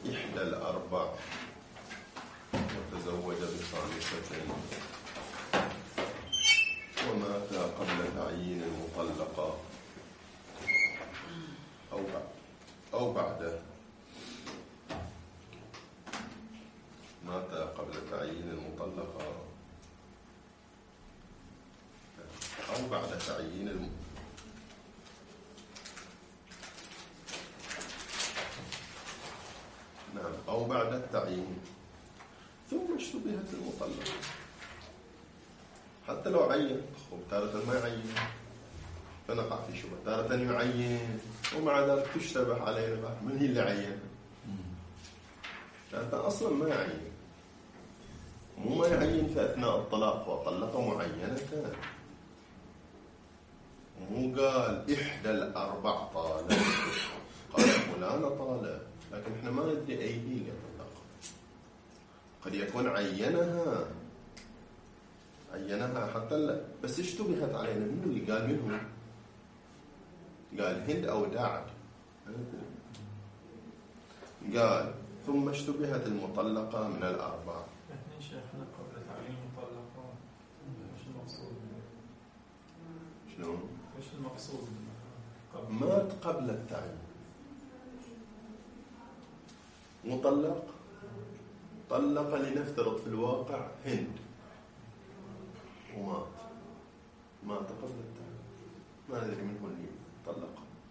إحدى الأربع وتزوج بخامسة ومات قبل تعيين المطلقة أو بعده، مات قبل تعيين المطلقة أو بعد تعيين نعم أو بعد التعيين، ثم اشتبهت المطلقة. حتى لو عين تارة ما يعين فنقع في شبهة، تارة يعين ومع ذلك تشتبه علينا بعد من هي اللي عين؟ لأنه أصلا ما يعين، مو ما يعين في أثناء الطلاق وطلق معينة، مو قال إحدى الأربع طالب، قال فلانة طالب، لكن إحنا ما ندري أي هي اللي طلق. قد يكون عينها حتى لا، بس اشتبهت علينا. منو اللي قال؟ منه قال هند أو داعد. قال ثم اشتبهت المطلقة من الأربع. احنا شيخنا قبل تعيين المطلقة ايش المقصود؟ شنو؟ ايش المقصود؟ مات قبل التعيين، مطلق، طلق لنفترض في الواقع هند مات قبل التعيين، ما ندري من هو اللي طلق.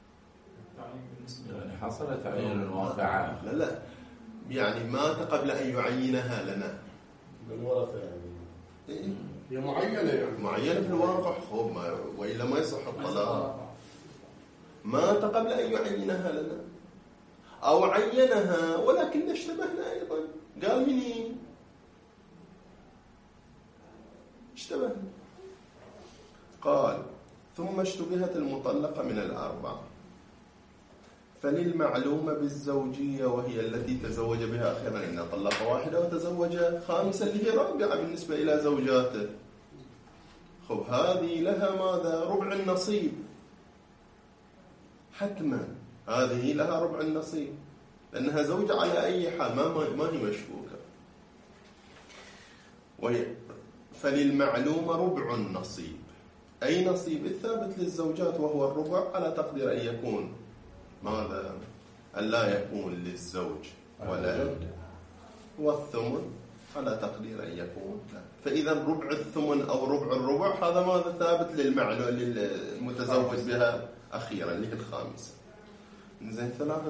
يعني حصل تعيين الواقع. لا يعني مات قبل أن يعينها لنا من ورثة يعني. إيه؟ هي معينة يعني. معينة في الواقع، وإلا ما يصح الطلاق. مات قبل أن يعينها لنا أو عينها ولكن اشتبهنا أيضا. قال مني اشتبهنا. قال ثم اشتبهت المطلقة من الأربع، فللمعلومة بالزوجية وهي التي تزوج بها أخيرا، إن طلق واحدة وتزوج خامسة اللي هي رابعة بالنسبة إلى زوجاته. خب هذه لها ماذا؟ ربع النصيب، حتما هذه لها ربع النصيب لأنها زوجة على أي حال، ما هي مشبوكة. فللمعلومة ربع النصيب، أي نصيب الثابت للزوجات وهو الربع، على تقدير أن يكون ماذا؟ أن لا يكون للزوج ولد، والثمن على تقدير أن يكون لا. فإذا ربع الثمن أو ربع الربع هذا ماذا؟ ثابت للمتزوج بها أخيرا اللي هي الخامسة. زين،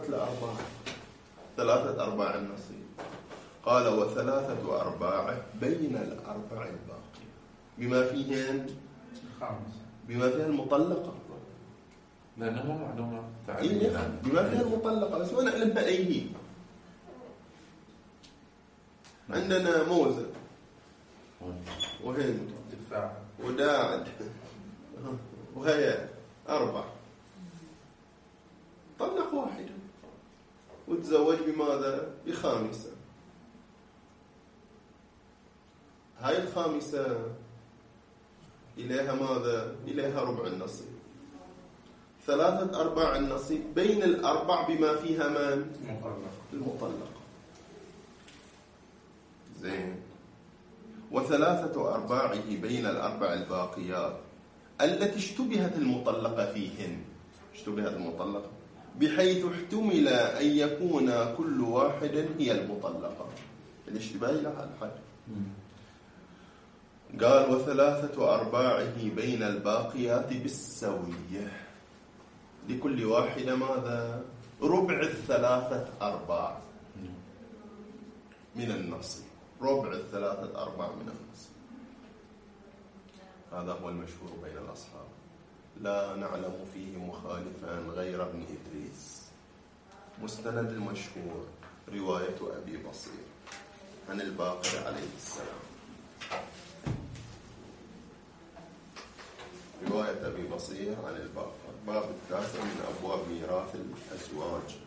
3/4 النصيب. قال وثلاثة أرباعه بين الأربع الباقي بما فيهن الخامسة، بما فيها المطلقة، لأنه مو معلومة بما فيها المطلقة، بس ما نعلمها أي هي. عندنا موزة وهند وداعد وهي 4، طلق واحدة وتزوج بماذا؟ بخامسة. هاي الخامسة إليها ماذا؟ إليها ربع النصيب. 3/4 النصيب بين الأربع بما فيها من؟ المطلق. زين. و3/4 بين الأربع الباقيات التي اشتبهت المطلقة فيهن، اشتبهت المطلقة بحيث احتمل أن يكون كل واحد هي المطلقة. الاشتباه لها الحد. قال و3/4 بين الباقيات بالسوية، لكل واحدة ماذا؟ ربع 3/4 من النصيب، ربع 3/4 من النصيب. هذا هو المشهور بين الأصحاب، لا نعلم فيه مخالفا غير ابن إدريس. مستند المشهور رواية أبي بصير عن الباقر عليه السلام. رواية أبي بصير عن الباقر، باب 9 من أبواب ميراث الأزواج.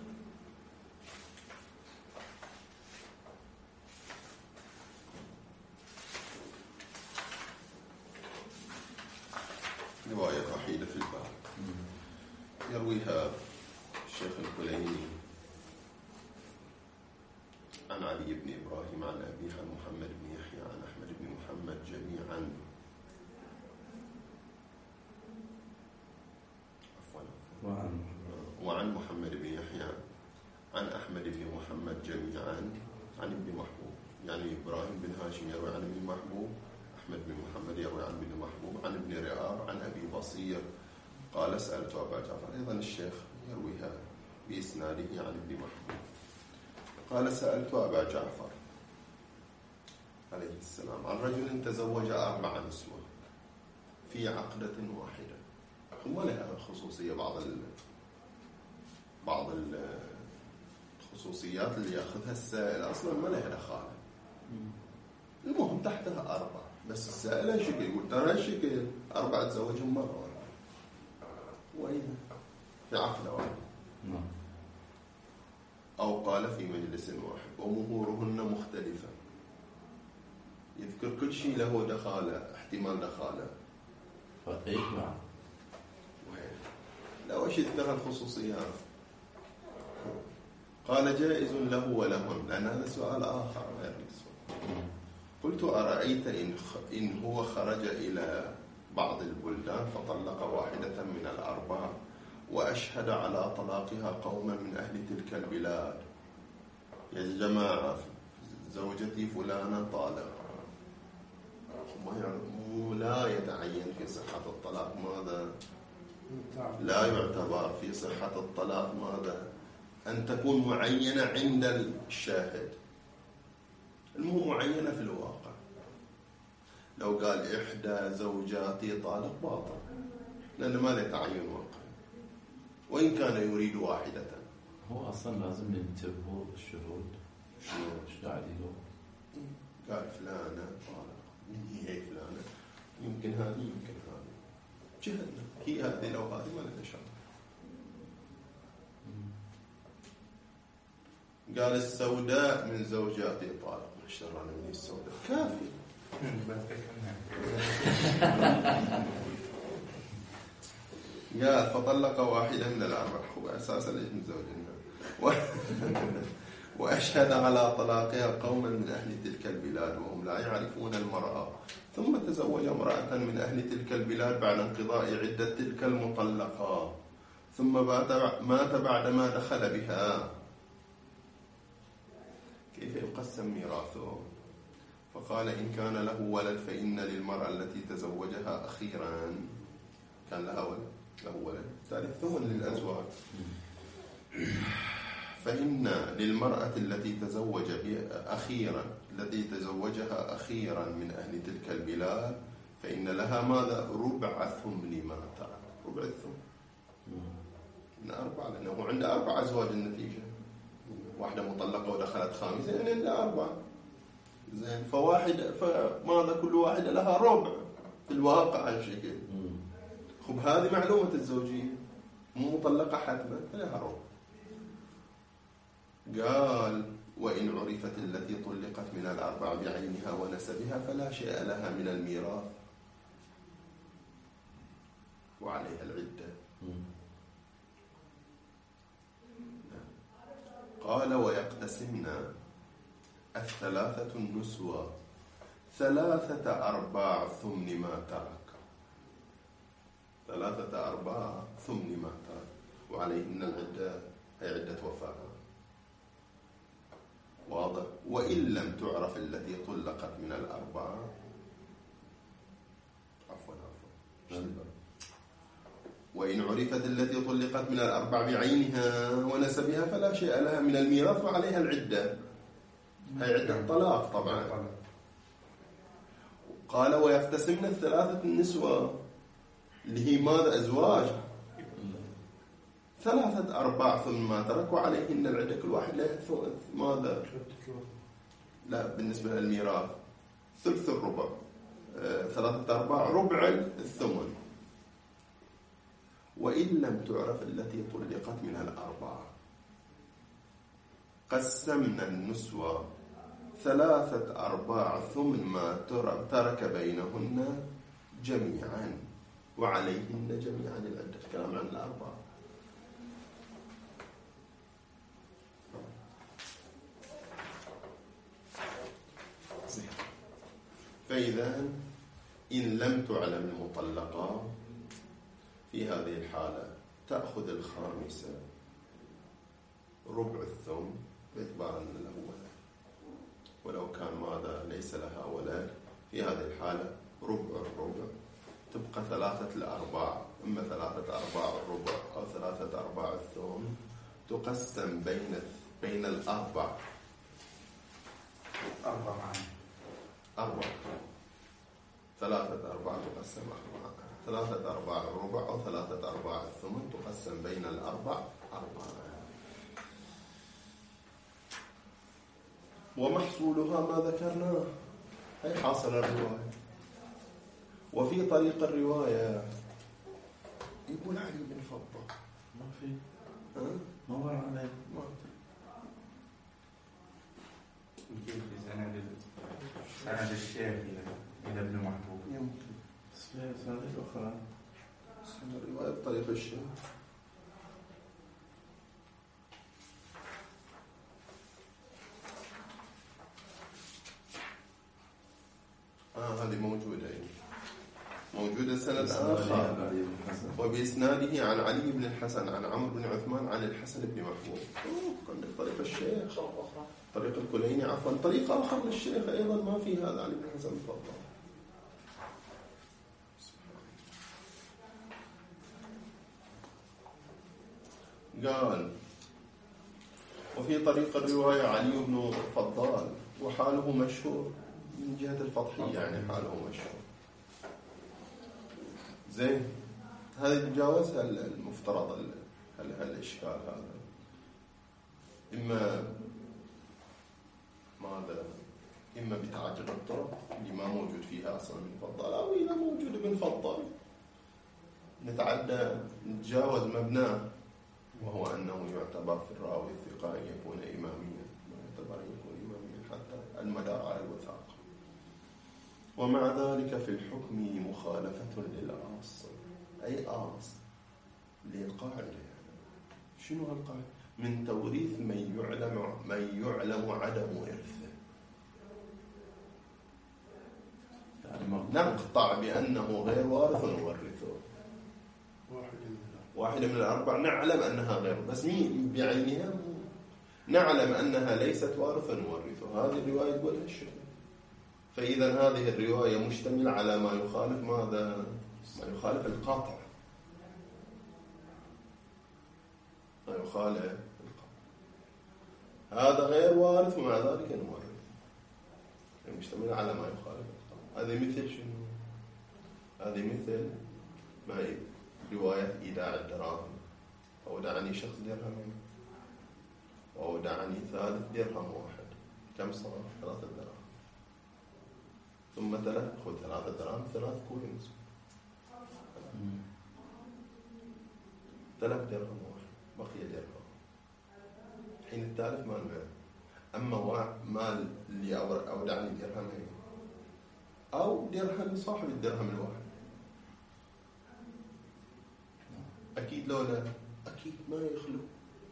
رواية وحيدة في الباب يرويها الشيخ الكليني عن علي بن إبراهيم عن أبيه عن محمد بن يحيى عن أحمد بن محمد جميعا وعن محمد بن يحيى عن أحمد بن محمد جميعا عن ابن محبوب. يعني إبراهيم بن هاشم يروي عن ابن محبوب، أحمد بن محمد يروي عن ابن محبوب عن ابن رئاب عن أبي بصير قال سألت أبا جعفر. أيضا الشيخ يرويها بإسناده عن ابن محبوب قال سألت أبا جعفر عليه السلام عن رجل تزوج 4 نسوة في عقدة واحدة. ثم لها خصوصية بعض الخصوصيات اللي يأخذها السائل أصلا ما لها دخالة. المهم تحتها 4 بس السائل شكل يقول ترى شكل 4 تزوجهم مرة واحدة وإذا في عقدة واحدة أو قال في مجلس واحد ومهورهن مختلفة. يذكر كل شيء له دخالة، احتمال دخالة. فيجمع لا وش يذكر الخصوصيات. قال جائز له ولهن، لأن هذا سؤال آخر غير السؤال. قلت أرأيت إن هو خرج إلى بعض البلدان فطلق واحدة من 4 وأشهد على طلاقها قوما من أهل تلك البلاد. يا جماعة زوجتي فلانة طالقة، لا يتعين في صحة الطلاق ماذا؟ لا يعتبر في صحة الطلاق ماذا؟ أن تكون معينة عند الشاهد. المهم معينة في الواقع. لو قال إحدى زوجاتي طالق باطل، لأن ما له تعين واقع وإن كان يريد واحدة. هو أصلا لازم ينتبهوا الشهود. شو قاعد يقول؟ قال فلانة طالق، من هي فلانة؟ يمكن هذه يمكن هذه، جهلنا هي هذه لو هذه ما لنا شغل. قال السوداء من زوجاتي طالق، اشترانا من السوداء كافي. قال فطلق واحدة من 4. هو أساسا ليش متزوجينها وأشهد على طلاقها قوما من أهل تلك البلاد وهم لا يعرفون المرأة، ثم تزوج امرأة من أهل تلك البلاد بعد انقضاء عدة تلك المطلقة، ثم مات بعدما دخل بها. كيف يقسم ميراثه؟ فقال إن كان له ولد فإن للمرأة التي تزوجها أخيرا، كان لها ولد ثالث ثمن للأزواج، فإن للمرأة التي تزوجها أخيرا من أهل تلك البلاد فإن لها ماذا؟ ربع ثمن ما ترك. ربع الثمن من 4، لأنه عنده 4 أزواج النتيجة. واحدة مطلقة ودخلت خامسة يعني عنده 4. زين فماذا؟ كل واحدة لها ربع في الواقع الشكل. خب هذه معلومة الزوجية، مو مطلقة حتما لها ربع. قال وإن عرفت التي طلقت من 4 بعينها ونسبها فلا شيء لها من الميراث وعليها العدة. قال ويقتسمنا 3 النسوة 3/4 ثمن ما ترك. 3/4 ثمن ما ترك وعليهن العدة، هي عدة وفاة. واضح. وإن لم تعرف التي طلقت من 4 وإن عرفت التي طلقت من 4 بعينها ونسبها فلا شيء لها من الميراث وعليها العدة، هي عدة طلاق طبعا. قال ويقتسمن 3 النسوة اللي هي ماذا؟ أزواج، 3/4 ثم ما ترك وعليهن العدة، كل واحد له ماذا؟ لا بالنسبة للميراث ثلث الربع، 3/4 ربع الثمن. وإن لم تعرف التي طلقت من 4 قسمنا النسوة 3/4 ثمن ما ترك بينهن جميعا وعليهن جميعا العدة. كلام عن 4. فإذا إن لم تعلم المطلقة في هذه الحالة تأخذ الخامسة ربع الثمن باعتبار أن له ولد، ولو كان ماذا ليس لها ولد في هذه الحالة ربع الربع، تبقى 3/4، إما 3/4 الربع أو 3/4 الثمن، تقسم بين الأربع. 3/4 تقسم 4، 3/4 الربع أو 3/4 الثمن تقسم بين الأربع 4. ومحصولها ما ذكرناه، هي حاصل الرواية. وفي طريق الرواية يقول علي بن فضة ما في ما مر عليه. ما يمكن سند الشيخ إلى ابن محبوب يمكن سنة أخرى الرواية بطريق الشيخ. هذه موجودة، موجودة سند آخر وبإسناده عن علي بن الحسن عن عمرو بن عثمان عن الحسن بن محبوب. عندك طريق الشيخ، طريق الكليني، عفوا طريق آخر للشيخ أيضا ما في هذا علي بن الحسن الفضل. قال وفي طريق الرواية علي بن فضال وحاله مشهور من جهة الفضحية، يعني حاله مشهور. زين، هذه تجاوزها المفترض الإشكال هذا. إما بتعجل الطرق اللي ما موجود فيها أصلا من فضال، أو إذا موجود ابن فضال نتجاوز مبناه، وهو أنه يعتبر في الراوي الثقة أن يكون إماميا، يعتبر أن يكون إماميا حتى المدار على الوثاق. ومع ذلك في الحكم مخالفة للأصل، أي أصل للقاعدة. شنو هالقاعدة؟ من توريث من يعلم عدم إرثه، نقطع بأنه غير وارث نورثه. واحدة من الأربع نعلم أنها غير، بس مين بعينها نعلم أنها ليست وارثا نورثه. هذه الرواية تقول هالشيء. فإذا هذه الرواية مشتملة على ما يخالف ماذا؟ ما يخالف القاطع، ما يخالف القاطع. هذا غير وارث ومع ذلك نورث، مشتملة على ما يخالف القاطع. هذه مثل شنو؟ هذه مثل ما رواية إيداع الدراهم، أودعني شخص درهمين وأودعني ثالث درهم واحد، كم صار؟ 3 دراهم، ثم خذ 3 دراهم 3 كوينز، 3 درهم واحد، بقي درهم. حين الثالث مال معه، أما مال اللي أودعني درهمين أو درهم صاحب الدرهم الواحد، أكيد لولا أكيد ما يخلو.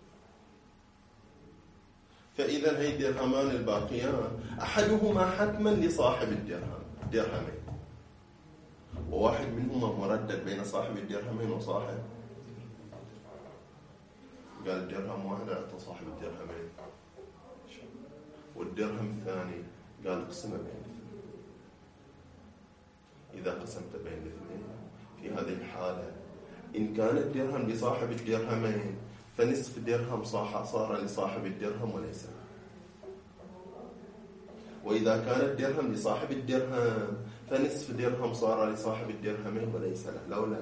فإذا هي الدرهمان الباقيان أحدهما حتما لصاحب الدرهمين، وواحد منهما مردد بين صاحب الدرهمين وصاحب. قال درهم واحد أعطى صاحب الدرهمين، والدرهم الثاني قال اقسمه بين الاثنين. إذا قسمت بين الاثنين في هذه الحالة، إن كان الدرهم لصاحب الدرهمين فنصف درهم صار لصاحب الدرهم وليس له، وإذا كان الدرهم لصاحب الدرهم فنصف درهم صار لصاحب الدرهمين وليس له. لولا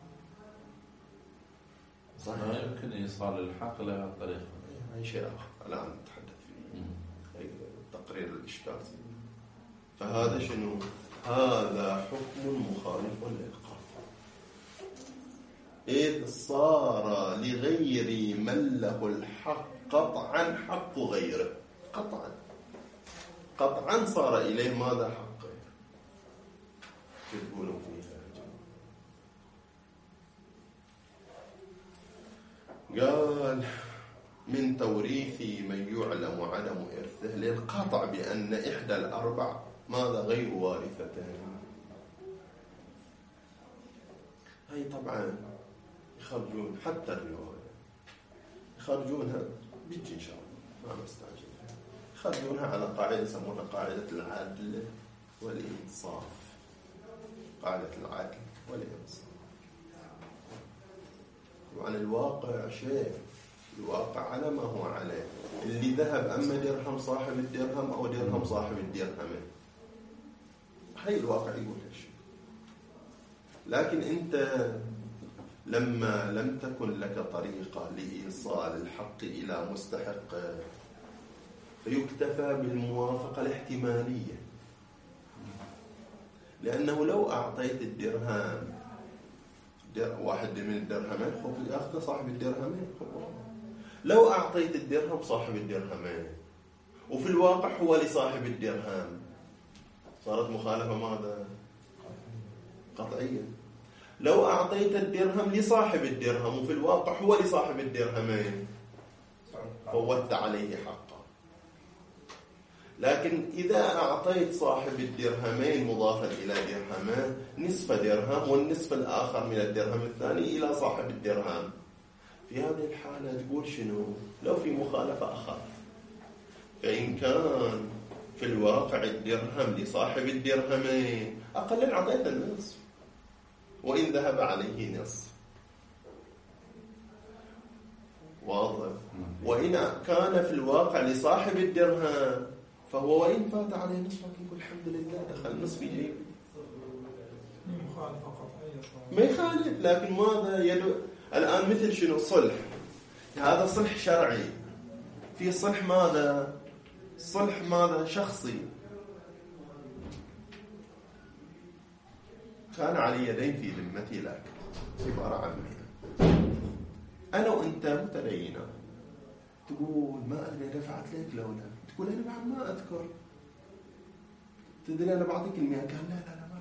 صحيح يمكن إيصال الحق لها الطريقة، أي شيء آخر الآن نتحدث فيه، تقرير الإشكال. فهذا شنو؟ هذا حكم مخالف للقاطع، إذ صار لغير من له الحق قطعا حق غيره، قطعا صار إليه ماذا؟ حق غيره. تقولون فيها قال من توريث من يعلم عدم إرثه، للقطع بأن إحدى الأربع ماذا غير وارثتين. هاي طبعا يخرجون حتى الرواية يخرجونها بيجي إن شاء الله ما نستعجل، يخرجونها على قاعدة يسمونها قاعدة العدل والإنصاف. قاعدة العدل والإنصاف. طبعا الواقع شيء، الواقع على ما هو عليه. اللي ذهب أما درهم صاحب الدرهم أو درهم صاحب الدرهم، هاي الواقع يقول هالشيء. لكن أنت لما لم تكن لك طريقة لإيصال الحق إلى مستحق فيكتفى بالموافقة الاحتمالية، لأنه لو أعطيت الدرهم واحد من الدرهمين خذ يأخذ صاحب الدرهمين، لو أعطيت الدرهم صاحب الدرهمين وفي الواقع هو لصاحب الدرهم صارت مخالفة ماذا؟ قطعية. لو أعطيت الدرهم لصاحب الدرهم وفي الواقع هو لصاحب الدرهمين فوتت عليه حقه. لكن إذا أعطيت صاحب الدرهمين مضافا إلى درهمان نصف درهم والنصف الآخر من الدرهم الثاني إلى صاحب الدرهم، في هذه الحالة تقول شنو؟ لو في مخالفة أخف، فإن كان في الواقع الدرهم لصاحب الدرهمين أقل أعطيت النصف وإن ذهب عليه نصف، واضح. وإن كان في الواقع لصاحب الدرهم فهو وإن فات عليه نصفك يقول الحمد لله دخل نصف جيبي. مخالفة قطعية ما يخالف، لكن ماذا الآن مثل شنو؟ صلح. هذا صلح شرعي. في صلح ماذا؟ صلح ماذا؟ شخصي. كان علي يدين في ذمتي لك عبارة عن أنا وأنت متدينا، تقول ما أدري دفعت لك لولا، تقول أنا بعد ما أذكر، تدري أنا بعطيك 100. قال لا لا لا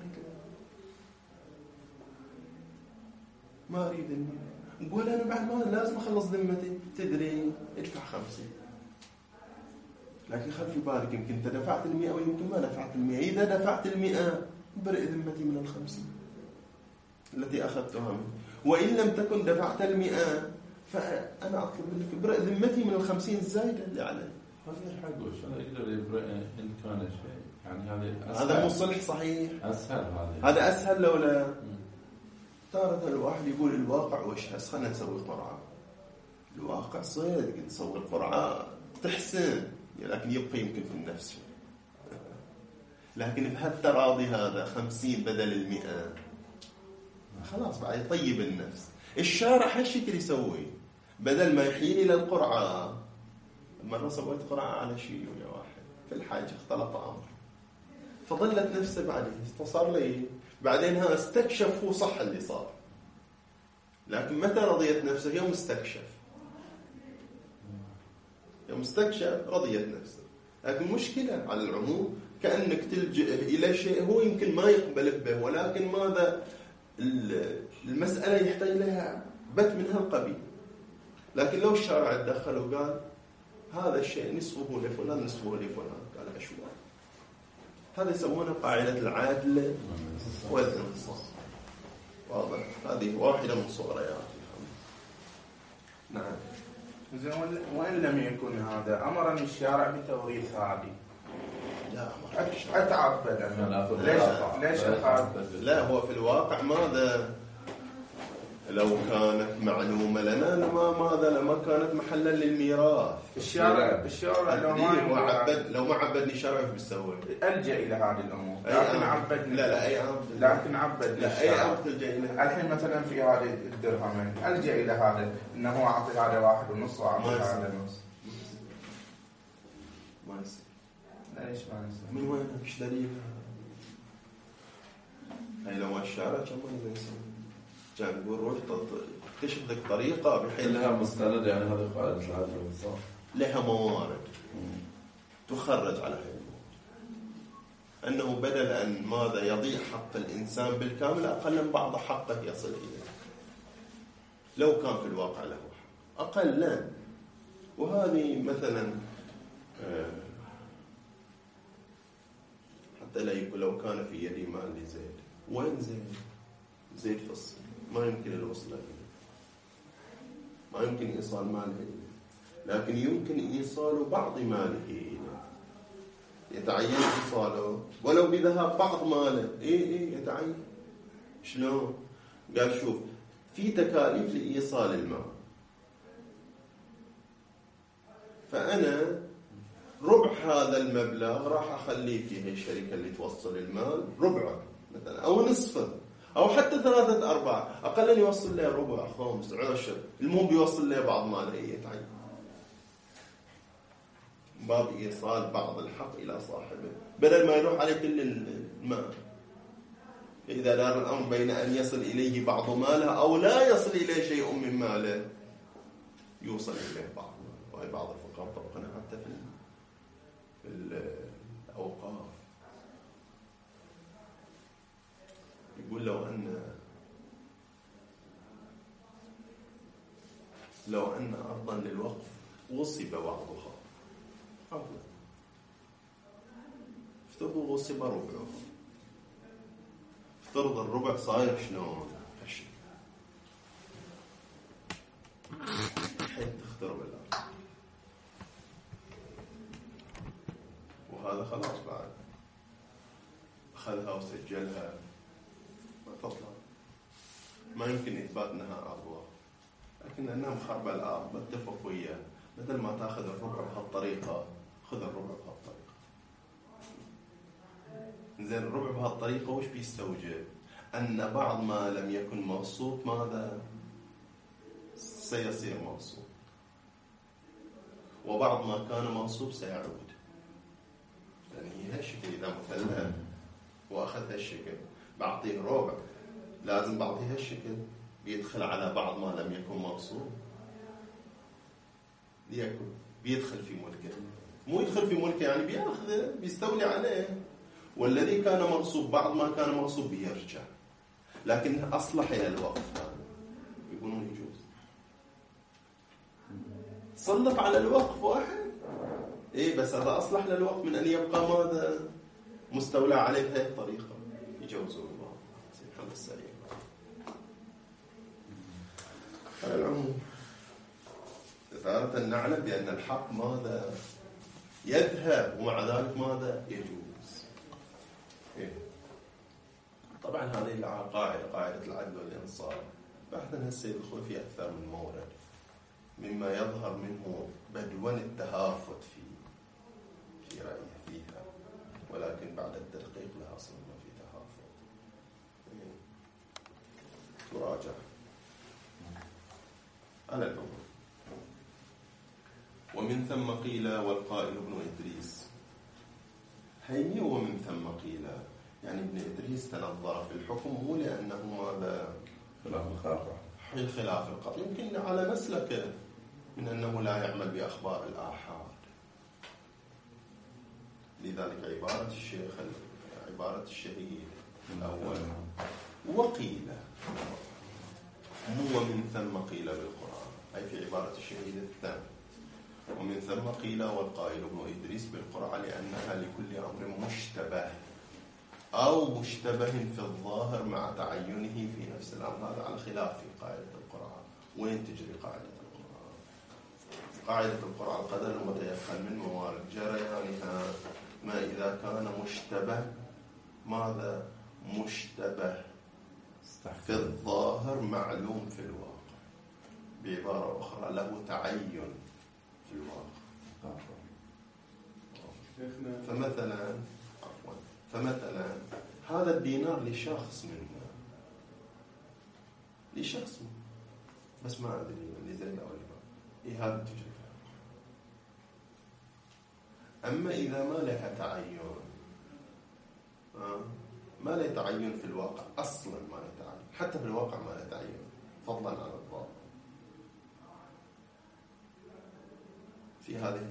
ما أريد 100. نقول أنا بعد ما لازم أخلص ذمتي، تدري ادفع 50. لكن خل في بالك يمكن أنت دفعت 100 ويمكن ما دفعت 100. إذا دفعت 100 برئ ذمتي من 50 التي أخذتها منه، وإن لم تكن دفعت 100 فأنا أطلب منك برئ ذمتي من 50 الزايدة اللي عليه. هذا حقه شلون يقدر يبرئ إن كان شيء؟ يعني هذا مو صلح صحيح. أسهل هذا أسهل لولا تارة الواحد يقول الواقع وش هس، خلنا نسوي قرعة. الواقع صدق نسوي القرعة تحسن، لكن يبقى يمكن في النفس. لكن بهالتراضي هذا 50 بدل 100 خلاص بعد يطيب النفس. الشارع هالشكل يسوي، بدل ما يحيل إلى القرعة. مرة سويت قرعة على شيء ويا واحد في الحاجة اختلط أمر، فظلت نفسه بعدين صار لي بعدين ها استكشف هو صح اللي صار، لكن متى رضيت نفسه؟ يوم استكشف، يوم استكشف رضيت نفسه. لكن مشكلة على العموم كأنك تلجئ إلى شيء هو يمكن ما يقبل به، ولكن ماذا المسألة يحتاج لها بت من هالقبيل. لكن لو الشارع تدخل وقال هذا الشيء نصفه لفلان نصفه لفلان، قال أشوار. هذا يسمونه قاعدة العدل والإنصاف. واضح؟ هذه واحدة من صوريات. نعم. وإن لم يكن هذا أمرني الشارع بتوريث هذه. لا أتعبد أنا. ليش أتعبد؟ لا، هو في الواقع ماذا؟ لو كانت معلومة لنا لما كانت محلا للميراث. الشارع لو ما عبدني الشارع ايش بيسوي؟ ألجأ إلى هذه الأمور. لكن عبدني. لا أي أمر. لكن عبدني. لا أي أمر تلجأ إليه. الحين مثلا في هذه الدرهمين ألجأ إلى هذا إنه أعطي هذا 1.5 وأعطي هذا نص. ما يصير. ليش ما يصير؟ من وين؟ إيش دليل؟ هاي لو الشارع كم ما يصير؟ كان يقول روح اكتشف لك طريقة بحيث لها مستند، يعني هذا قاعدة العدل والإنصاف لها موارد تخرج على هذا أنه بدل أن ماذا يضيع حق الإنسان بالكامل أقل من بعض حقه يصل إليه لو كان في الواقع له حق أقلا. وهذه مثلا حتى لا يقول لو كان في يدي مال لزيد. وين زيد؟ زيد في الصين، ما يمكن الوصول إليه، ما يمكن إيصال ماله إليه، لكن يمكن إيصال بعض ماله إليه، يتعين إيصاله ولو بذهاب بعض ماله. إيه يتعين. شلون؟ قال شوف، في تكاليف لإيصال المال، فأنا ربع هذا المبلغ راح أخليه في هي الشركة اللي توصل المال، ربعه مثلا أو نصفه أو حتى 3/4، أقل يوصل له ربع، خمس، عشر، المهم بيوصل له بعض ماله. يتعين باب إيصال بعض الحق إلى صاحبه بدل ما يروح عليه كل المال. إذا دار الأمر بين أن يصل إليه بعض ماله أو لا يصل إليه شيء من ماله، يوصل إليه بعض ماله. وهي بعض الفقهاء طبقنا حتى في الأوقاف، يقول لو أن أرضا للوقف غصب بعضها، افترضوا غصب ربعه، افترض الربع صاير شلون؟ هالشيء حيث تخترب الأرض، وهذا خلاص بعد أخذها وسجلها ما تطلع، ما يمكن إثبات أنها أرض، لكن أنها مخربة الأرض بتفق وياه، بدل ما تأخذ الربع بهالطريقة خذ الربع بهالطريقة. زين الربع بهالطريقة وش بيستوجب؟ أن بعض ما لم يكن مقصود ماذا؟ سيصير مقصود، وبعض ما كان منصوب سيعود. يعني هي هالشكل، إذا مثلها وأخذ هالشكل بعطيه ربع، لازم بعطيه هالشكل بيدخل على بعض ما لم يكن مقصود، ليكن بيدخل في ملكه، مو يدخل في ملكه يعني بياخذه بيستولي عليه، والذي كان مغصوب بعض ما كان مغصوب بيرجع، لكن أصلح إلى الوقف هذا يقولون يجوز. صلق على الوقف واحد، بس هذا أصلح للوقف من أن يبقى ماذا مستولى عليه بهذه الطريقة، يجوزوا الله سبحانه السليم. على العموم تارة نعلم بأن الحق ماذا يذهب ومع ذلك ماذا يجوز. طبعا هذه قاعدة العدل والإنصاف بحثا هسه يدخل في أكثر من مورد، مما يظهر منه بدون التهافت في رأيه فيها، ولكن بعد التدقيق لها صرنا في تهافت. تراجع على العموم. ومن ثم قيل والقائل ابن إدريس. هيني ومن ثم قيل يعني ابن إدريس تنظر في الحكم مو لأنه ماذا خلاف القطع، يمكن على مسلكه من أنه لا يعمل بأخبار الآحاد. لذلك عبارة الشهيد الأول وقيل مو ومن ثم قيل بالقرآن، أي في عبارة الشهيد الثاني. ومن ثم قيل والقائل ابن إدريس بالقرآن لأنها لكل أمر مشتبه أو مشتبه في الظاهر مع تعينه في نفس الأمر. هذا على خلاف في قاعدة القرآن. وين تجري قاعدة القرآن؟ قاعدة القرآن قدر المتيقن من موارد جريانها ما إذا كان مشتبه ماذا؟ مشتبه في الظاهر معلوم في الواقع، بعبارة أخرى له تعين في الواقع. فمثلا هذا الدينار لشخص منا، لشخص بس ما أدري لزيد أو لما هذا تجري. أما إذا ما لها تعين، ما له تعين في الواقع أصلا، ما له تعين حتى في الواقع، ما له تعين فضلا عن الظاهر. في هذه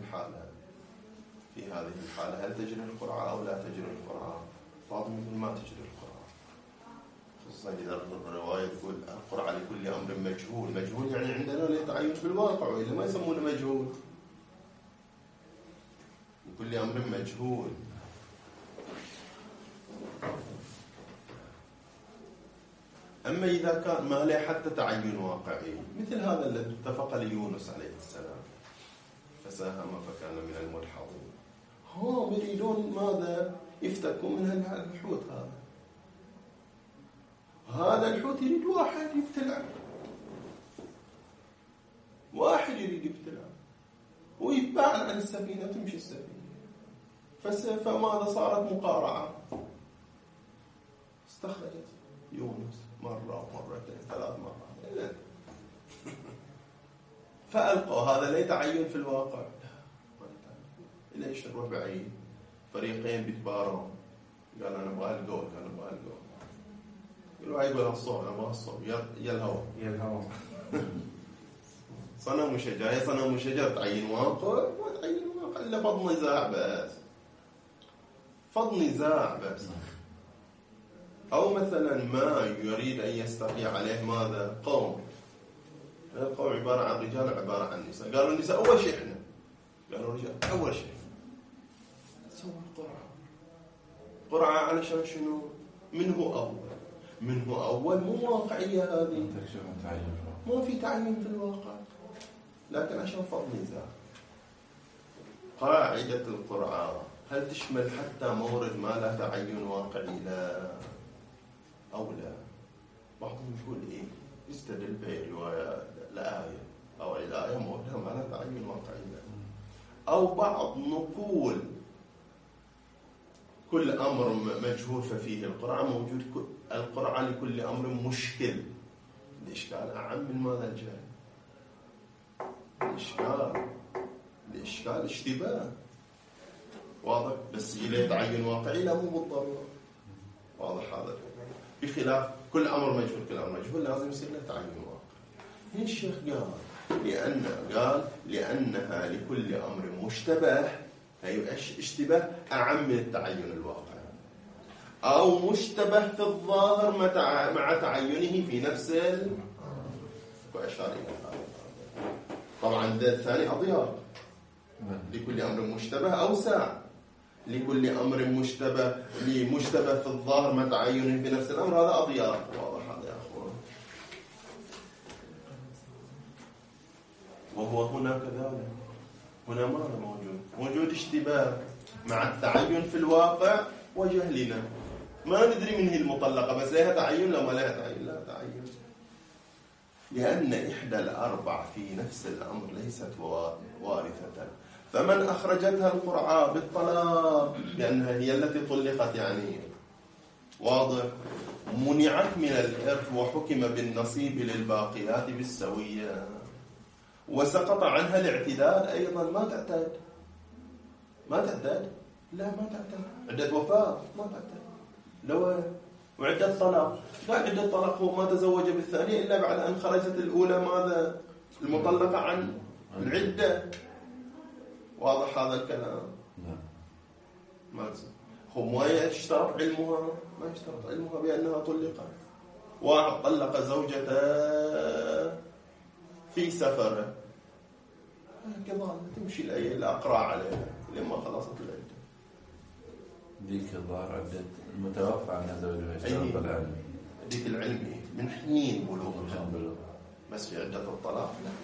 الحالة هل تجري القرعة أو لا تجري القرعة؟ بعضهم يقول ما تجري القرعة، خصوصا إذا الرواية تقول القرعة لكل أمر مجهول يعني عندنا لا تعين في الواقع، وإلا ما يسمونه مجهول. لكل أمر مجهول أما إذا كان ما له حتى تعين واقعي مثل هذا الذي اتفق ليونس عليه السلام فساهم فكان من المدحضين، هم يريدون ماذا؟ يفتكوا من الحوت هذا الحوت يريد واحد يبتلع، واحد يريد يبتلع ويتباعد عن السفينة تمشي السفينة، فماذا صارت مقارعة، استخرجت يونس مرة ومرتين 3 مرات فألقوا. هذا لا يتعين في الواقع، ليش نروح بعيد؟ فريقين بيتبارون، قال أنا أبغى الجول، قال أبغى الجول، قالوا هاي يقول الصوب، أنا أبغى الصوب، يا الهواء صنم وشجر، هي صنم وشجر تعين واقع؟ ما تعين واقع إلا فض نزاع بس، فض نزاع بس. أو مثلا ما يريد أن يستطيع عليه ماذا؟ قوم، القوم عبارة عن رجال عبارة عن نساء، قالوا النساء أول شيء إحنا، قالوا الرجال أول شيء سوى قرعة علشان شنو؟ من هو أول مو واقعية هذه، مو في تعيين في الواقع، لكن عشان فضل نزاع. قاعدة القرعة هل تشمل حتى مورد ما له تعين واقعي؟ لا أو لا. بعضهم يقول إيه يستدل برواية لآية أو الآية موردها ما له تعين واقعي لا. أو بعض نقول كل أمر مجهول ففيه القرعة موجود، القرعة لكل أمر مشكل. الإشكال أعم من ماذا الجاي؟ الإشكال اشتباه واضح، بس إليه تعين واقعي لا مو بالضرورة، واضح هذا. بخلاف كل أمر مجهول، كل أمر مجهول لازم يصير له تعين واقعي. هنا الشيخ قال لأنها لكل أمر مشتبه، أي اشتباه أعم من التعين الواقعي، أو مشتبه في الظاهر مع تعينه في نفس وأشار إلى هذا. طبعا ده الثاني أضياء، لكل أمر مشتبه أوسع، لكل أمر مشتبه في الظاهر مع تعينه في نفس الأمر، هذا أضياء. واضح هذا يا أخوان؟ وهو هنا كذلك، هنا ماذا موجود اشتباه مع التعين في الواقع وجهلنا، ما ندري من هي المطلقة، بس لها تعين لا ما لها تعين؟ لا تعين، لأن إحدى الأربع في نفس الأمر ليست وارثة، فمن أخرجتها القرعة بالطلاق لأنها هي التي طلقت يعني واضح، منعت من الإرث وحكم بالنصيب للباقيات بالسوية، وسقط عنها الاعتداد أيضا. ما تعتد لا ما تعتد، عدة وفاة ما تعتد، لو وعدة طلاق لا، عدة طلاق هو ما تزوج بالثانية إلا بعد أن خرجت الأولى ماذا؟ المطلقة عن العدة. واضح هذا الكلام؟ ما هو ما يشترط علمها، ما يشترط علمها بأنها طلقت. واحد طلق زوجته في سفره كذا تمشي الأقراء عليها لما خلصت العدة. ذيك الظاهر عدة المتوفى عنها زوجها اشترط العلم، ذيك العلم من حين بلوغها، بس في عدة الطلاق لا.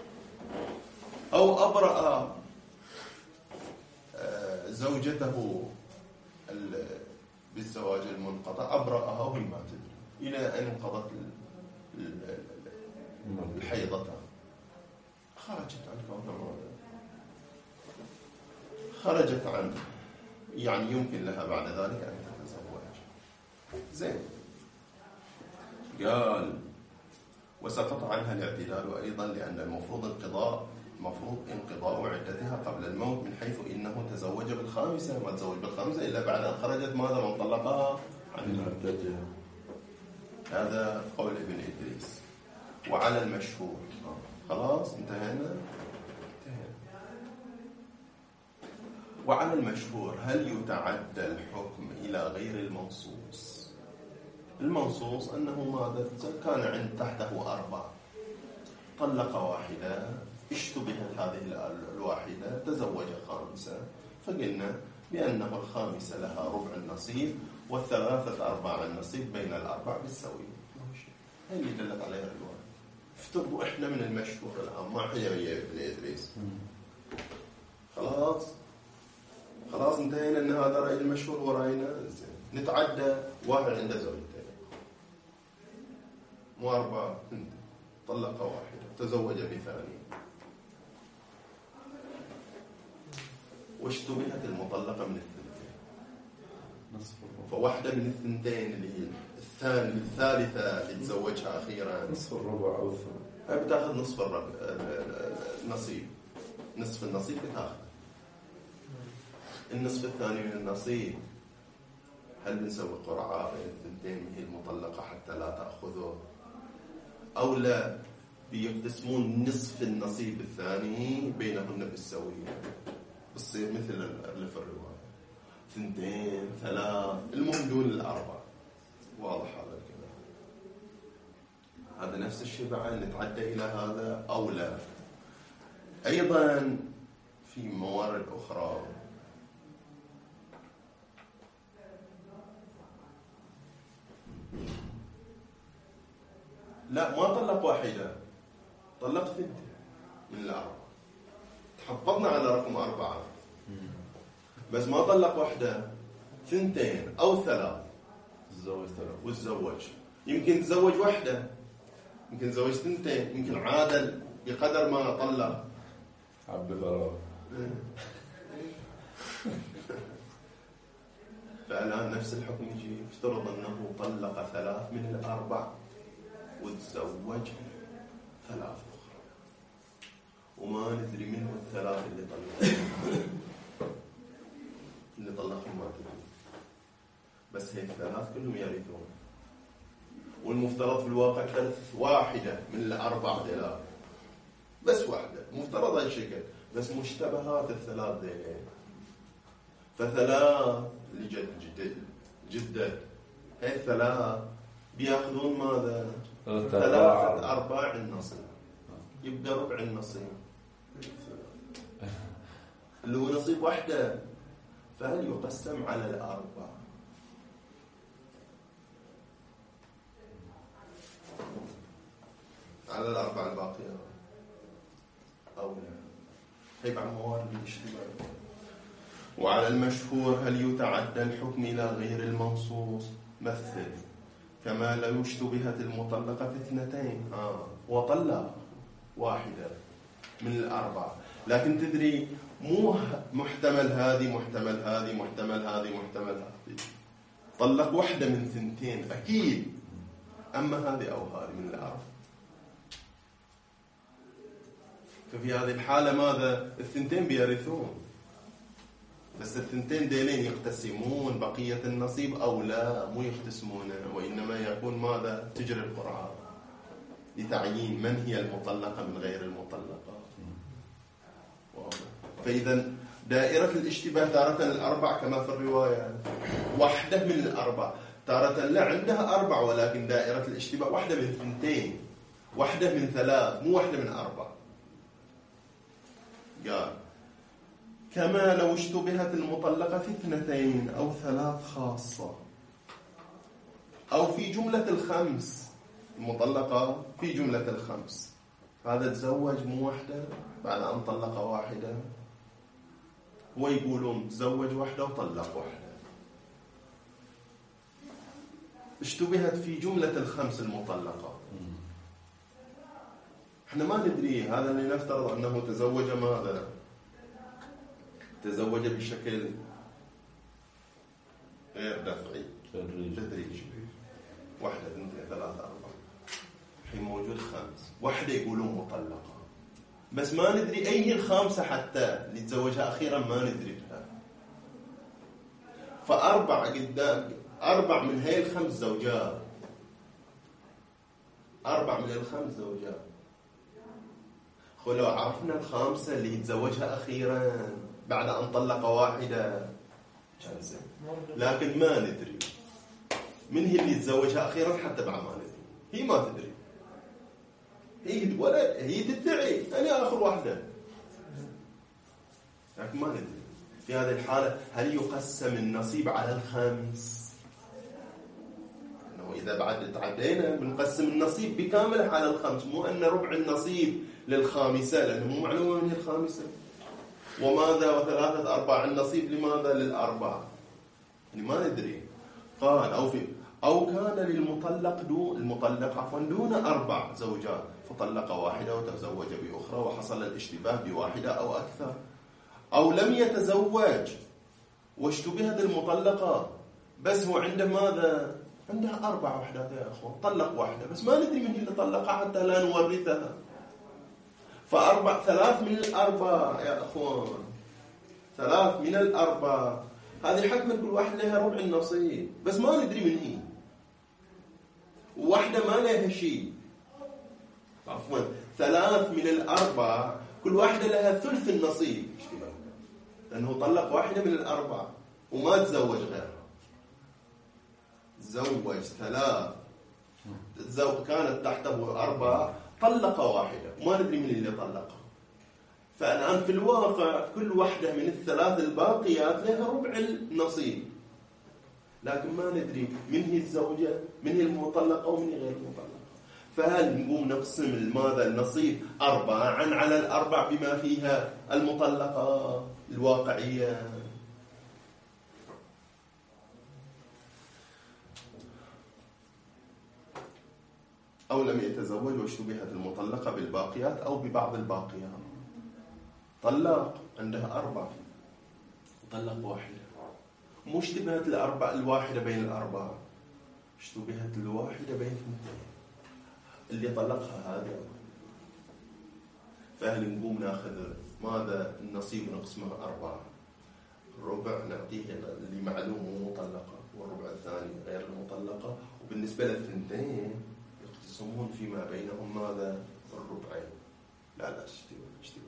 أو أبرأ زوجته بالزواج المنقطع، أبرأها وهي ما تدري إلى أن انقضت الحيضة، خرجت عنه، يعني يمكن لها بعد ذلك أن تتزوج. زين، قال وسقط عنها الاعتدال أيضا لأن المفروض انقضاء عدتها قبل الموت، من حيث إنه تزوج بالخامسة، ما تزوج بالخامسة إلا بعد أن خرجت ماذا؟ من طلقها عن عدتها. هذا قول ابن إدريس. وعلى المشهور خلاص انتهينا. وعلى المشهور هل يتعدى الحكم إلى غير المنصوص؟ المنصوص أنه ماذا؟ كان عند تحته 4، طلق واحدة، اشتبهت هذه الواحدة، تزوج خامسة، فقلنا بأنه الخامسة لها ربع النصيب، والثلاثة أرباع النصيب بين الأربع بالسوية. هي اللي دلت عليها الرواية. افترضوا إحنا من المشهور الآن ما حيا ويا ابن إدريس، خلاص انتهينا ان هذا رأي المشهور ورأينا. نتعدى واحد عنده زوجتين مو 4 طلق واحدة تزوج بثانية، واشتبهت المطلقة من الثنتين، نصف الربع. فواحدة من الثنتين اللي هي الثالثة اللي تزوجها أخيرا نصف الربع أو الثلث. هي بتاخذ نصف النصيب، نصف النصيب بتاخذ. النصف الثاني من النصيب هل بنسوي قرعة بين الثنتين هي المطلقة حتى لا تأخذه، أو لا بيقتسمون نصف النصيب الثاني بينهن بالسوية، بتصير مثل اللي في الرواية 2 3 المهم دون 4. واضح هذا الكلام؟ هذا نفس الشيء بعد نتعدى إلى هذا أو لا. أيضا في موارد أخرى لا ما طلق واحدة، طلق 2 من 4. تحفظنا على رقم 4 بس ما طلق واحدة، 2 أو 3 تزوج 3 وتزوج. يمكن تزوج واحدة، يمكن تزوج 2، يمكن عادل بقدر ما طلق عبد فراغ. فالآن نفس الحكم يجي افترض أنه طلق 3 من 4 وتزوج 3 أخرى، وما ندري منه ال3 اللي طلقهم ما تدري، بس هي ال3 كلهم يرثون. والمفترض في الواقع ترث واحدة من 4 دلال، بس واحدة مفترض هالشكل، بس مشتبهات ال3 دلال. ف3 لجدة هاي 3 بياخذون ماذا؟ 3/4 النصيب، يبقى ربع النصيب اللي هو نصيب واحدة، فهل يقسم على 4؟ على 4 الباقية أو لا؟ هي بعد موارد الاشتباه. وعلى المشهور هل يتعدى الحكم إلى غير المنصوص؟ مثل كما لو اشتبهت المطلقة في 2 وطلق واحدة من 4، لكن تدري مو محتمل هذه محتمل هذه محتمل هذه محتمل هذه، طلق واحدة من 2 أكيد، أما هذه أو هذه من 4. ففي هذه الحالة ماذا؟ 2 بيرثون، بس 2 ديلين يقتسمون بقية النصيب أو لا؟ مو يقتسمونه، وإنما يكون ماذا؟ تجري القرعة لتعيين من هي المطلقة من غير المطلقة. فإذا دائرة الاشتباه تارة 4 كما في الرواية، واحدة من 4، تارة لا عندها 4 ولكن دائرة الاشتباه واحدة من 2، واحدة من 3، مو واحدة من 4. قال كما لو اشتبهت المطلقة في 2 أو 3 خاصة، أو في جملة 5 المطلقة في جملة 5، هذا تزوج مو واحدة بعد أن طلق واحدة، ويقولون تزوج واحدة وطلق واحدة. اشتبهت في جملة 5 المطلقة، احنا ما ندري، هذا اللي نفترض أنه تزوج ماذا؟ تزوج بشكل غير دفعي تدريجي، 1 2 3 4، الحين موجود 5، واحدة يقولون مطلقة، بس ما ندري أي ال5 حتى اللي تزوجها أخيرا ما ندري بها. ف4 قدام 4 من هاي ال5 زوجات، 4 من ال5 زوجات. لو عرفنا ال5 اللي يتزوجها أخيرا بعد أن طلق واحدة كان زين، لكن ما ندري من هي اللي يتزوجها أخيرا حتى بعد ما ندري. هي ما تدري، هي تدعي أنا آخر واحدة، لكن ما ندري. في هذه الحالة هل يقسم النصيب على ال5؟ أنه إذا بعد تعدينا بنقسم النصيب بكامله على الخمس، مو أن ربع النصيب للخامسة، لأنه مو معلومة من هي الخامسة. وماذا وثلاثة أرباع النصيب لماذا للأربعة؟ يعني ما ندري. قال أو كان للمطلق دون 4 زوجات، فطلق واحدة وتزوج بأخرى وحصل الاشتباه بواحدة أو أكثر. أو لم يتزوج واشتبهت المطلقة، بس هو عنده ماذا؟ عندها 4 وحدات يا أخوان، طلق واحدة بس ما ندري من اللي طلقها حتى لا نورثها. 3 من 4 يا أخوان، 3 من 4 هذه حتما كل واحد لها ربع النصيب، بس ما ندري من هي. وواحدة ما لها شيء، عفوا 3 من 4 كل واحدة لها ثلث النصيب، لأنه طلق واحدة من 4 وما تزوج غيرها. تزوج 3 كانت تحته 4، طلق واحدة وما ندري من اللي طلقها. فالآن في الواقع كل واحدة من ال3 الباقيات لها ربع النصيب، لكن ما ندري من هي الزوجة، من هي المطلقة ومن هي غير المطلقة. فهل نقوم نقسم ماذا النصيب 4 على 4 بما فيها المطلقة الواقعية؟ أو لم يتزوج واشتبهت المطلقة بالباقيات أو ببعض الباقيات. طلق عندها 4 وطلق واحدة، مو اشتبهت الواحدة بين 4، اشتبهت الواحدة بين 2 اللي طلقها هذا. فهل نقوم ناخذ ماذا النصيب نقسمه 4، الربع نعطيه اللي معلوم مطلقة والربع الثاني غير المطلقة، وبالنسبة للثنتين يقتسمون فيما بينهم ماذا الربعين. لا اشتبه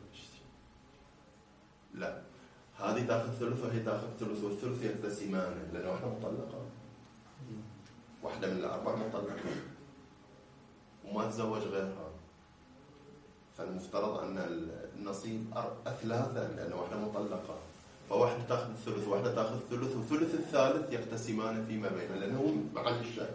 لا، هذه تاخذ ثلث وهي تاخذ ثلث، والثلث يقتسمان لأنه واحدة مطلقة، واحدة من 4 مطلقة وما تزوج غيرها. فالمفترض أن النصيب 3 لأنه واحدة مطلقة، فواحدة تاخذ الثلث وواحدة تاخذ الثلث، والثلث الثالث يقتسمان فيما بينهم لأنه هو محل الشك.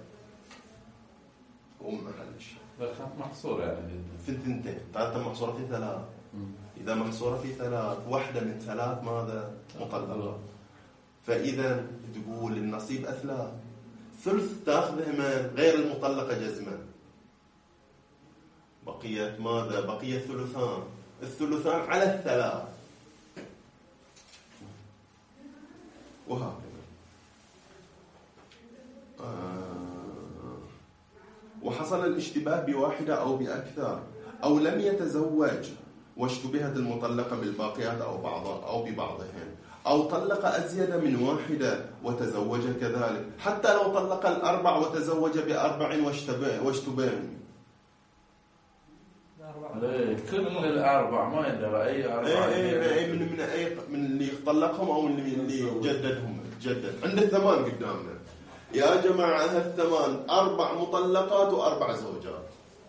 محصورة يعني في 2 ثالثة محصورة في 3. إذا محصورة في 3 واحدة من 3 ماذا مطلقة، فإذا تقول النصيب 3، ثلث تأخذه من غير المطلقة جزما، بقيت ماذا؟ بقيت الثلثان على 3 وهكذا. وحصل الاشتباه بواحدة أو بأكثر. أو لم يتزوج واشتبهت المطلقة بالباقيات أو ببعضهن. أو طلق أزيد من واحدة وتزوج كذلك، حتى لو طلق 4 وتزوج ب4 واشتبهن. كل من 4 ما يندرى أي 4 من اللي طلقهم أو من اللي جدد. عند 8 قدامنا يا جماعة، ال8 4 مطلقات و4 زوجات.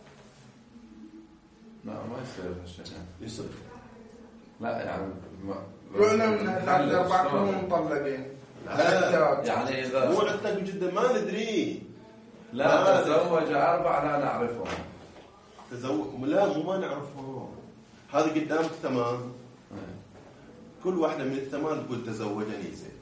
لا ما يصير هالشيء. يصير. لا يعني قلنا من 4 كلهم مطلقين. لا يعني إذا مو عتق جدا ما ندري. لا تزوج 4 لا نعرفهم. لا مو ما نعرفهم. هذا قدامك 8، كل واحدة من ال8 تقول تزوجني زيد،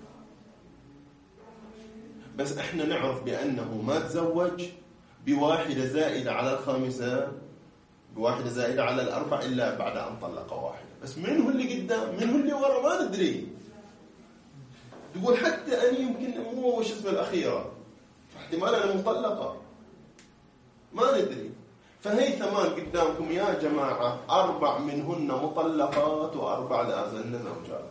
بس احنا نعرف بأنه ما تزوج بواحدة زائدة على 5، بواحدة زائدة على 4 إلا بعد أن طلق واحدة. بس من هو اللي قدام من هو اللي ورا ما ندري. تقول حتى أنا يمكن مو وش اسمه الأخيرة، فاحتمال أنا مطلقة ما ندري. فهي 8 قدامكم يا جماعة، 4 منهن مطلقات و4 لازلن زوجات.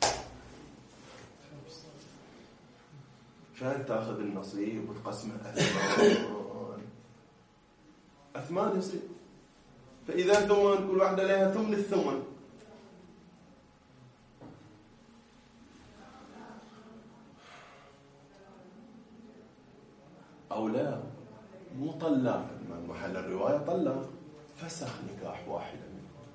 كان تاخذ النصيب وتقسمه أثمان يصير. فإذا 8 كل واحدة لها ثمن الثمن. أو لا مو طلاق، محل الرواية طلاق، فسخ نكاح واحدة منهم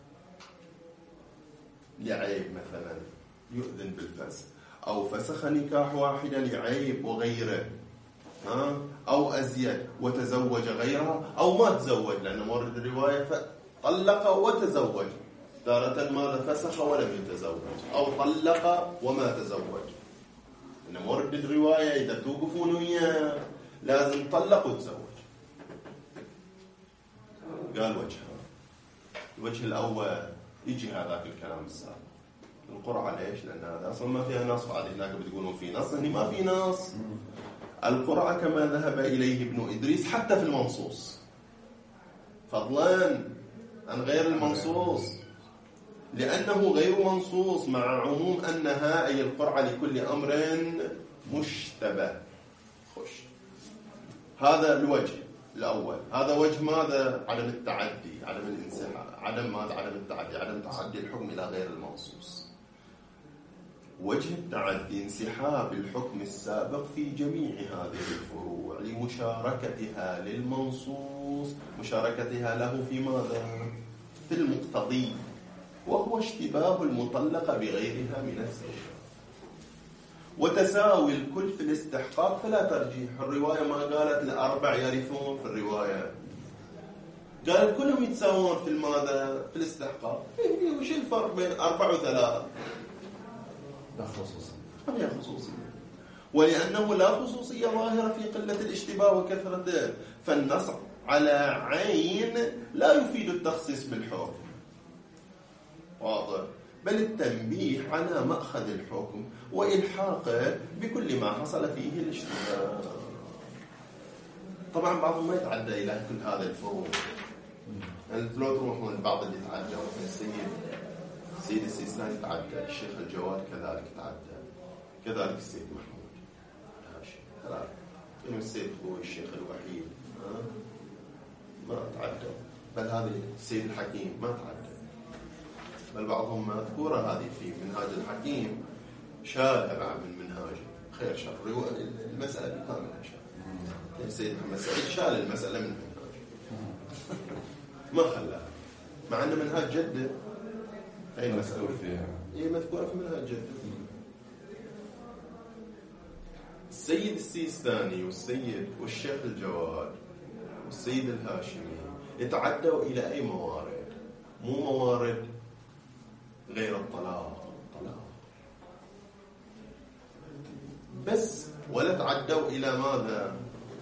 لعيب مثلا يؤذن بالفسخ، أو فسخ نكاح واحدا لعيب وغيره أو أزيد وتزوج غيرها، أو ما تزوج، لأن مورد الرواية طلق وتزوج، تارة ماذا فسخ ولم يتزوج، أو طلق وما تزوج. إن مورد الرواية إذا توقفون وياه لازم طلق وتزوج. قال وجهها. الوجه الأول يجي هذاك الكلام السابق. القرعة ليش؟ لأن هذا أصلا ما فيها نص، وعاد هناك بتقولون في نص، هني ما في نص. القرعة كما ذهب إليه ابن إدريس حتى في المنصوص، فضلا عن غير المنصوص، لأنه غير منصوص مع عموم أنها أي القرعة لكل أمر مشتبه. خش. هذا الوجه الأول. هذا وجه ماذا؟ عدم التعدي، عدم الانسحاب، عدم ماذا؟ عدم التعدي، عدم تعدي الحكم إلى غير المنصوص. وجه التعدي انسحاب الحكم السابق في جميع هذه الفروع لمشاركتها للمنصوص، مشاركتها له في ماذا؟ في المقتضي، وهو اشتباه المطلقة بغيرها من الزوجة. وتساوي الكل في الاستحقاق فلا ترجيح. الرواية ما قالت الأربع يرثون، في الرواية قال كلهم يتساوون في الماذا؟ في الاستحقاق. وش الفرق بين 4 و3؟ لا خصوصية. ما هي خصوصية، ولأنه لا خصوصية ظاهرة في قلة الاشتباه وكثرته، فالنص على عين لا يفيد التخصيص بالحكم، واضح، بل التنبيه على مأخذ الحكم وإلحاقه بكل ما حصل فيه الاشتباه. طبعا بعضهم ما يتعدى إلى كل هذا الفروع. لو تروحون البعض اللي تعدى، مثل السيد السيستاني تعدى، الشيخ الجواد كذلك تعدى، كذلك السيد محمود هاشم، السيد خوي الشيخ الوحيد ما تعدى، بل هذا السيد الحكيم ما تعدى، بل بعضهم مذكورة هذه في منهاج الحكيم، شالها من منهاجه، خير شر المسألة بكاملها شال. السيد محمد سعيد شال المسألة من منهاجه ما خلاها، مع أن منهاج جده أي مذكور فيها، هي مذكورة في منهاج جده. السيد السيستاني والسيد والشيخ الجواد والسيد الهاشمي يتعدوا إلى أي موارد؟ مو موارد غير الطلاق بس، ولا تعدوا إلى ماذا؟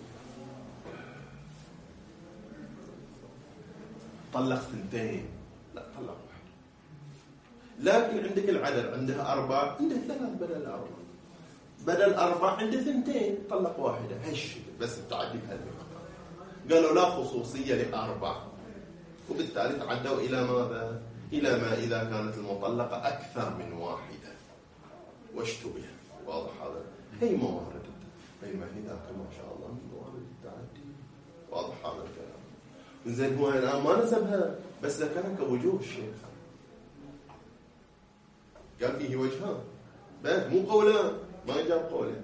طلق 2، لا طلق 1. لكن عندك العدد، عندها 4، عندها 3 بدل 4 عنده 2 طلق 1، هالشكل بس التعدي بهالمقدار. قالوا لا خصوصية ل4، وبالتالي تعدوا إلى ماذا؟ إلى ما إذا كانت المطلقة أكثر من واحدة واشتبه. واضح هذا؟ هي موارد، هي ما هي ذاك ما شاء الله من موارد التعدي. واضح هذا الكلام؟ زين هو الآن ما نسبها بس ذكرها كوجوه الشيخ، قال فيه وجهان بس مو قولان، ما جاب قولين.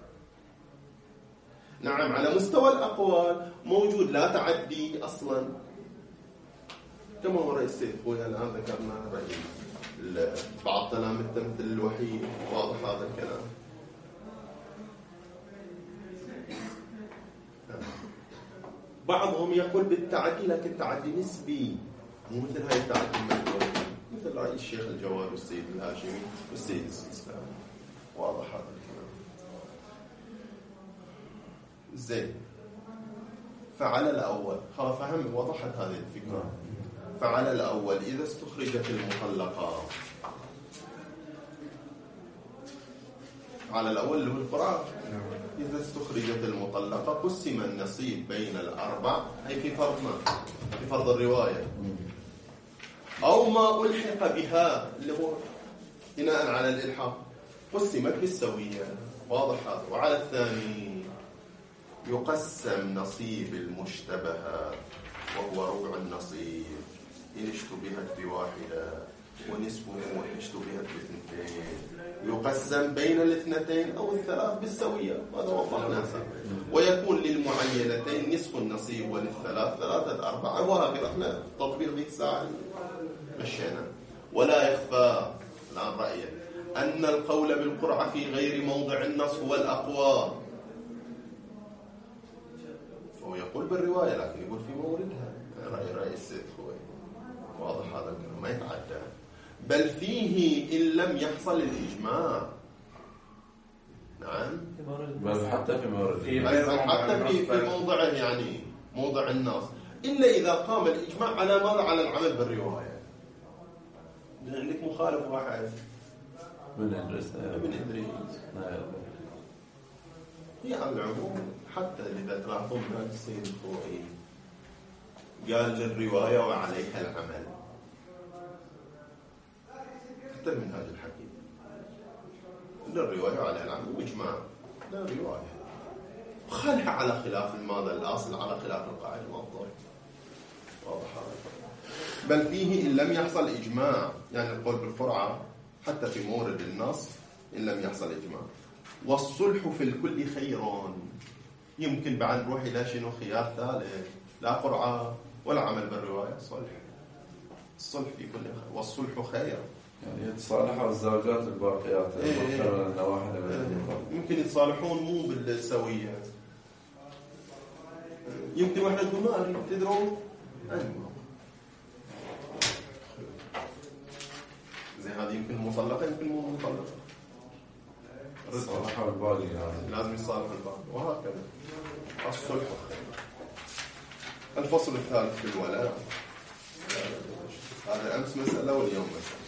نعم على مستوى الأقوال موجود لا تعدي أصلا، كما هو رئيس السيد خويا الآن ذكرنا رأي بعض تلامذة مثل الوحيد. واضح هذا الكلام؟ بعضهم يقول بالتعدي، لكن تعدي نسبي، مو مثل هاي التعدي المذكور، مثل رأي الشيخ الجواد والسيد الهاشمي والسيد السيستاني. واضح هذا الكلام؟ زين. فعلى الأول خلاص فهم، وضحت هذه الفكرة. فعلى الأول إذا استخرجت المطلقة، على الأول اللي هو القرآن، إذا استخرجت المطلقة قسم النصيب بين ال4، أي في فرض الرواية، أو ما ألحق بها اللي هو بناء على الإلحاق قسمت بالسوية. واضح هذا؟ وعلى الثاني يقسم نصيب المشتبهات وهو ربع النصيب إن اشتبهت بواحدة، ونصفه إن اشتبهت ب2، يقسم بين ال2 أو ال3 بالسوية. هذا وضحناه. ويكون للمعينتين نصف النصيب، وللثلاث 3/4، وهكذا. احنا تطبيق ذيك الساعة مشينا. ولا يخفى الآن رأيي أن القول بالقرعة في غير موضع النص هو الأقوى، هو يقول بالرواية لكن يقول في موردها رأي السيد خوي. واضح هذا الكلام ما يتعدى. بل فيه إن لم يحصل الإجماع. نعم. بل حتى في مورد حتى في موضعه يعني موضع النص إلا إذا قام الإجماع على ماذا؟ على العمل بالرواية. عندك مخالف واحد من إدريس هي على العموم. حتى إذا تلاحظون من السيد الخوئي قال للرواية وعليها العمل حتى من هذا الحكي للرواية وعليها العمل وإجماع للرواية خلها على خلاف ماذا الأصل على خلاف القاعدة المنظر. واضح هذا. بل فيه إن لم يحصل إجماع يعني القول بالفرعة حتى في مورد النص إن لم يحصل إجماع. والصلح في الكل خيران. يمكن بعد نروح إلى شنو خيار ثالث لا قرعة ولا عمل بالرواية الصلح في كل خير. والصلح خير يعني يتصالحوا الزوجات الباقيات يمكن يتصالحون مو بالسوية. يمكن واحدة تقول ما أريد تدرون زي هذه يمكن مطلقة يمكن مو مطلقة. يتصالحوا الباقي يعني. لازم يتصالحوا الباقي وهكذا. الصلح خير. الفصل الثالث في الولاء. هذا أمس مسألة واليوم مسألة.